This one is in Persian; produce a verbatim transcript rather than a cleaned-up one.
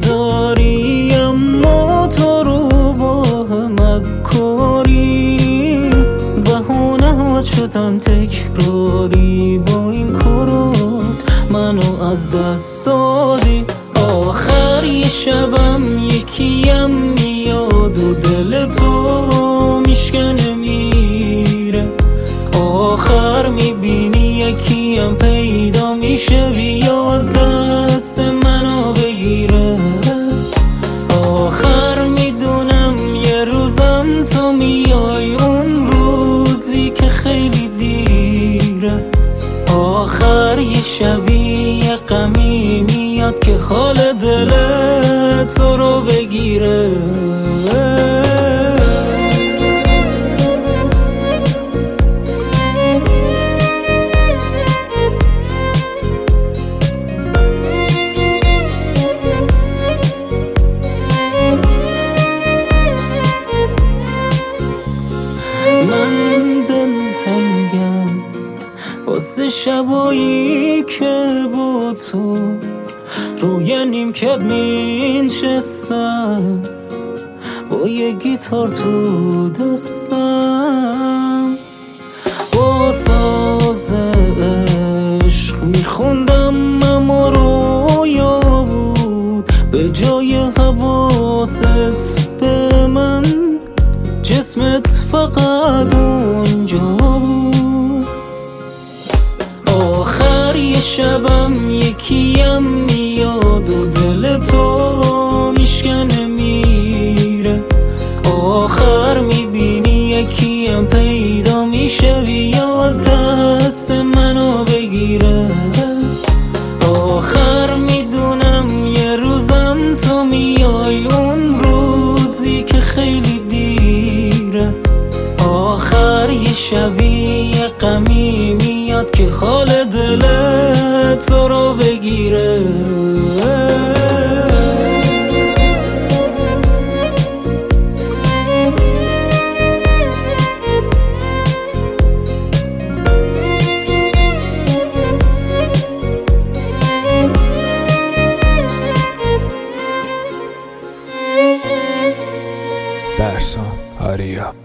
داری اما تو رو با هم کاری بهونه ها شدن تکراری با این کارات منو از دست دادی آخر یه شبم یکیم میاد و دل تو میشکنه میره آخر میبینی یکیم پیدا میشه بیاد دست منو بگیره آخر میدونم یه روزم تو میای اون روزی که خیلی دیره آخر یه شبی یه غمی میاد که حال دل تو رو بگیره من دلتنگم واسه شبایی که با تو روی نیمکت مینشستم با یه گیتار تو دستم با ساز عشق میخوندم اما رویا بود به جای حواست به من جسمت فقط اونجا بود آخر یه شبم یکیم میاد و دل تو میشکنه میره آخر میبینی یکیم پیدا میشه بیاد دست منو بگیره آخر میدونم یه روزم تو میای اون روزی که خیلی دیره آخر یه شبی یه غمی میاد که حال دل تو رو بگیره برسام آریا